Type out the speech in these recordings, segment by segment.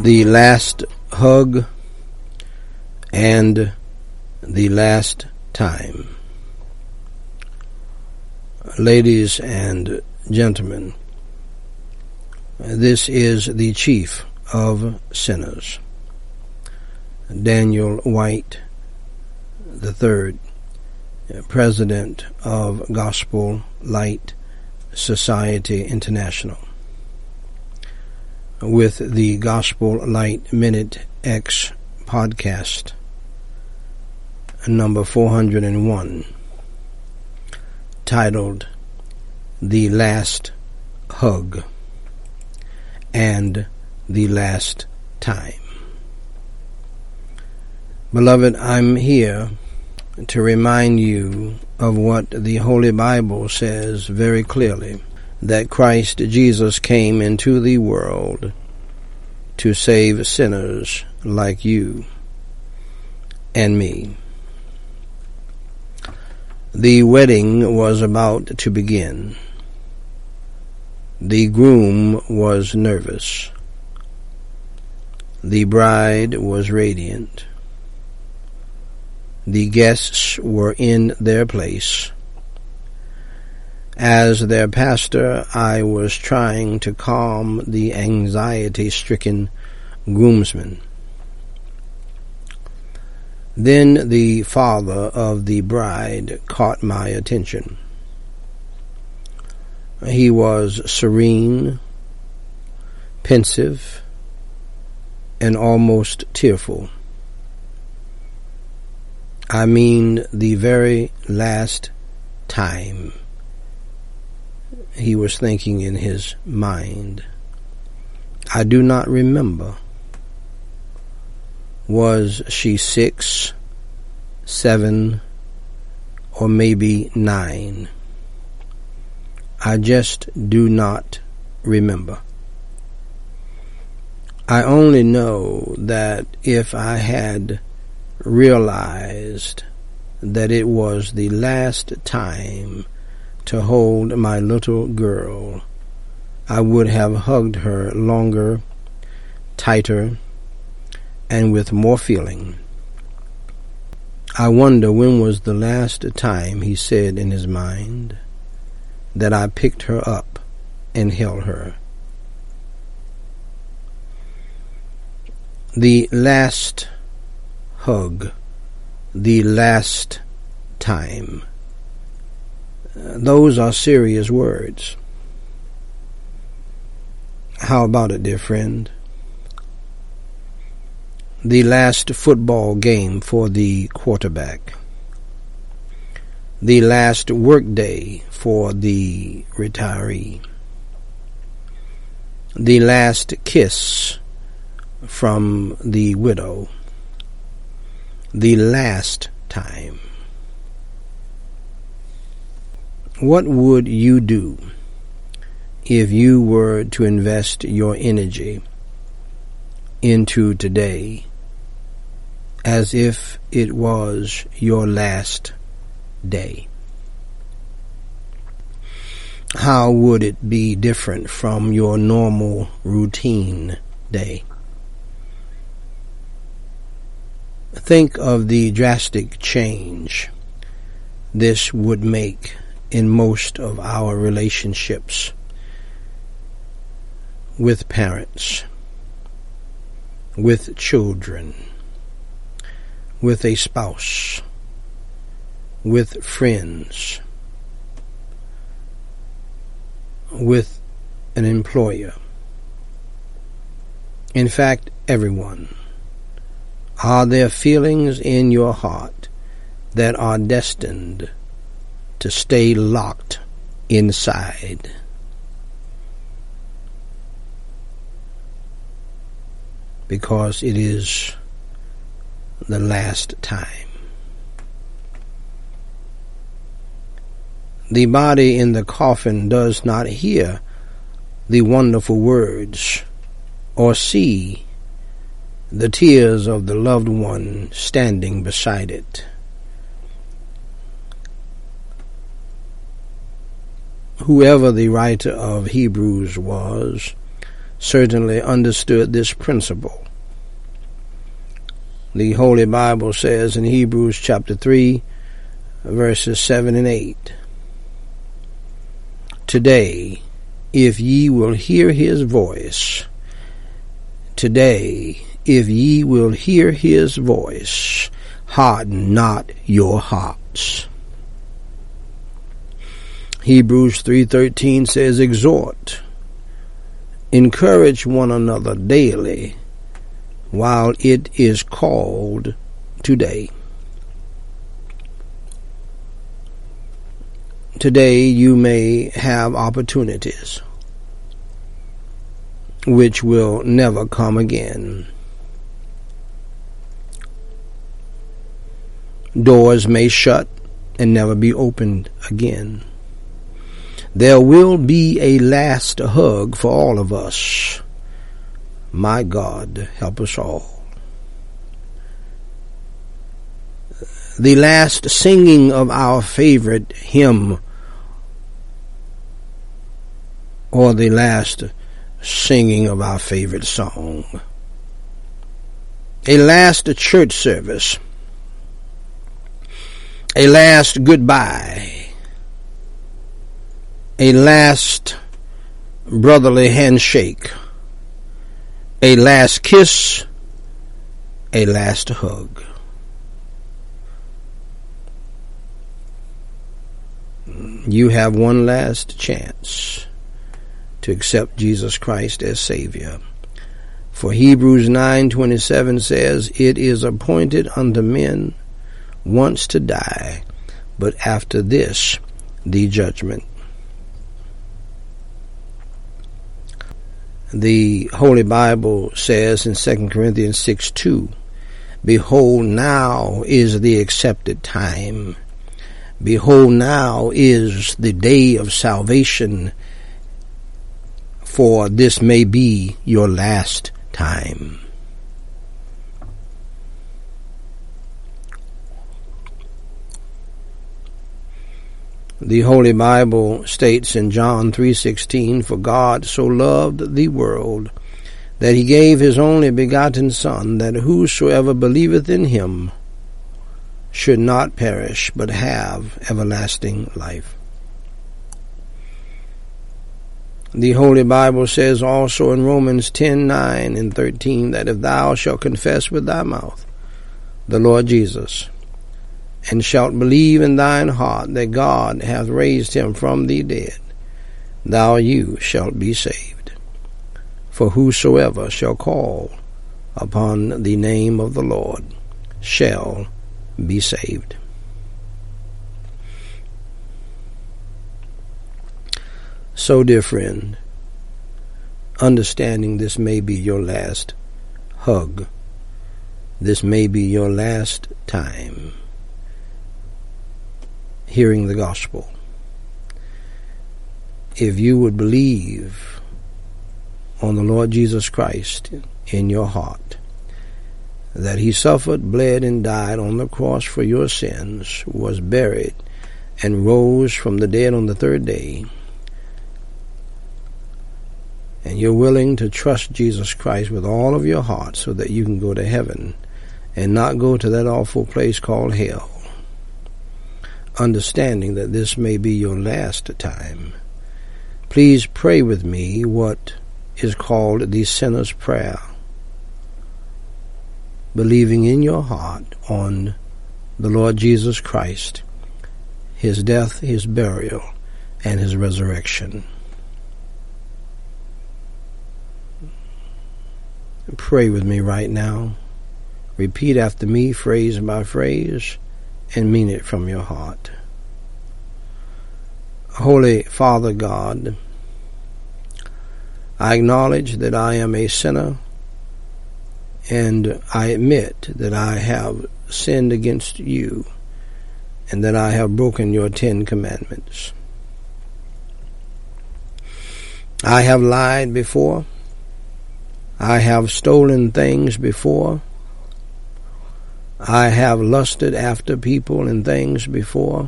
The Last Hug and the Last Time. Ladies and gentlemen, this is the chief of sinners, Daniel White III, President of Gospel Light Society International, with the Gospel Light Minute X podcast, number 401, titled The Last Hug and the Last Time. Beloved, I'm here to remind you of what the Holy Bible says very clearly, that Christ Jesus came into the world to save sinners like you and me. The wedding was about to begin. The groom was nervous. The bride was radiant. The guests were in their place. As their pastor, I was trying to calm the anxiety-stricken groomsmen. Then the father of the bride caught my attention. He was serene, pensive, and almost tearful. I mean, the very last time, he was thinking in his mind. I do not remember. Was she 6, 7, or maybe 9? I just do not remember. I only know that if I had realized that it was the last time to hold my little girl, I would have hugged her longer, tighter, and with more feeling. I wonder when was the last time, he said in his mind, that I picked her up and held her. The last hug, the last time. Those are serious words. How about it, dear friend? The last football game for the quarterback. The last work day for the retiree. The last kiss from the widow. The last time. What would you do if you were to invest your energy into today as if it was your last day? How would it be different from your normal routine day? Think of the drastic change this would make in most of our relationships with parents, with children, with a spouse, with friends, with an employer. In fact, everyone. Are there feelings in your heart that are destined to stay locked inside? Because it is the last time. The body in the coffin does not hear the wonderful words or see the tears of the loved one standing beside it. Whoever the writer of Hebrews was certainly understood this principle. The Holy Bible says in Hebrews chapter 3, verses 7 and 8, "Today, if ye will hear his voice, today, if ye will hear his voice, harden not your hearts." Hebrews 3:13 says, "Exhort, encourage one another daily, while it is called today." Today you may have opportunities which will never come again. Doors may shut and never be opened again. There will be a last hug for all of us. My God, help us all. The last singing of our favorite hymn, or the last singing of our favorite song. A last church service. A last goodbye. A last brotherly handshake. A last kiss. A last hug. You have one last chance to accept Jesus Christ as Savior. For Hebrews 9:27 says, "It is appointed unto men once to die, but after this the judgment." The Holy Bible says in 2 Corinthians 6:2, "Behold, now is the accepted time. Behold, now is the day of salvation, for this may be your last time." The Holy Bible states in John 3:16, "For God so loved the world, that he gave his only begotten Son, that whosoever believeth in him should not perish, but have everlasting life." The Holy Bible says also in Romans 10:9 and 13, that if thou shalt confess with thy mouth the Lord Jesus, and shalt believe in thine heart that God hath raised him from the dead, you shalt be saved. For whosoever shall call upon the name of the Lord shall be saved. So, dear friend, understanding this may be your last hug, this may be your last time hearing the gospel. If you would believe on the Lord Jesus Christ in your heart, that he suffered, bled, and died on the cross for your sins, was buried, and rose from the dead on the third day, and you're willing to trust Jesus Christ with all of your heart so that you can go to heaven and not go to that awful place called hell, understanding that this may be your last time, please pray with me what is called the sinner's prayer, believing in your heart on the Lord Jesus Christ, his death, his burial, and his resurrection. Pray with me right now. Repeat after me, phrase by phrase, and mean it from your heart. Holy Father God, I acknowledge that I am a sinner, and I admit that I have sinned against you, and that I have broken your 10 commandments. I have lied before. I have stolen things before. I have lusted after people and things before.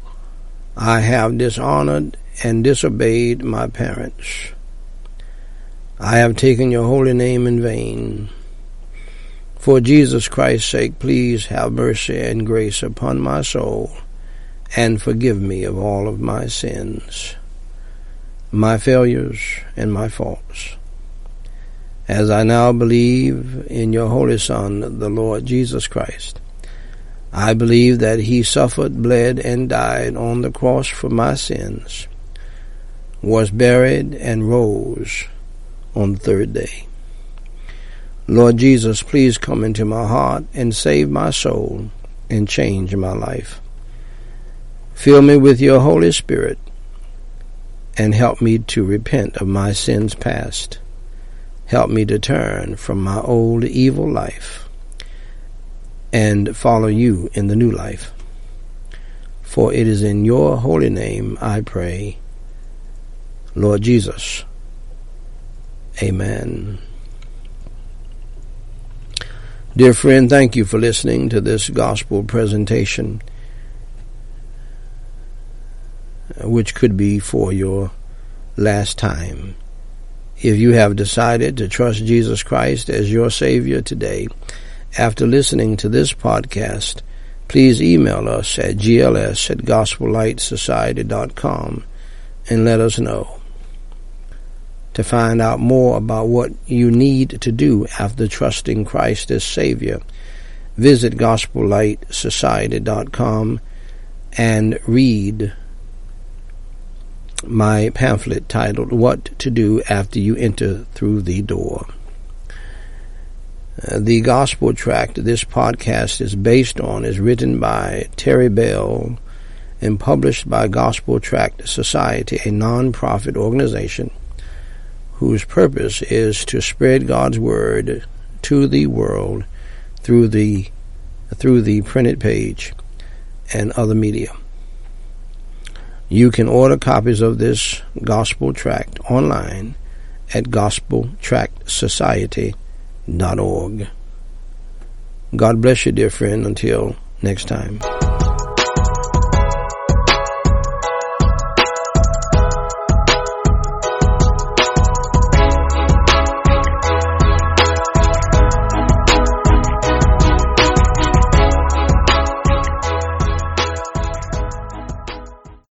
I have dishonored and disobeyed my parents. I have taken your holy name in vain. For Jesus Christ's sake, please have mercy and grace upon my soul, and forgive me of all of my sins, my failures, and my faults. As I now believe in your Holy Son, the Lord Jesus Christ, I believe that he suffered, bled, and died on the cross for my sins, was buried, and rose on the third day. Lord Jesus, please come into my heart and save my soul and change my life. Fill me with your Holy Spirit and help me to repent of my sins past. Help me to turn from my old evil life and follow you in the new life. For it is in your holy name I pray, Lord Jesus. Amen. Dear friend, thank you for listening to this gospel presentation, which could be for your last time. If you have decided to trust Jesus Christ as your Savior today, after listening to this podcast, please email us at gls@gospellightsociety.com and let us know. To find out more about what you need to do after trusting Christ as Savior, visit gospellightsociety.com and read my pamphlet titled What to Do After You Enter Through the Door. The gospel tract this podcast is based on is written by Terry Bell and published by Gospel Tract Society, a non-profit organization whose purpose is to spread God's word to the world through the printed page and other media. You can order copies of this gospel tract online at gospeltractsociety.org. God bless you, dear friend, until next time.